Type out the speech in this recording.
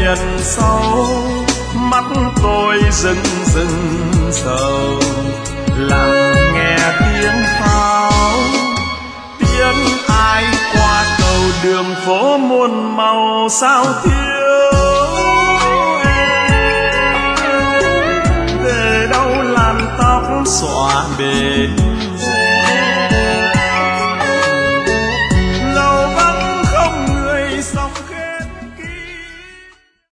miền sâu, mắt tôi rưng rưng sầu, lặng nghe tiếng pháo, tiếng ai qua cầu đường phố muôn màu sao thiếu em. Về đâu làn tóc xõa bền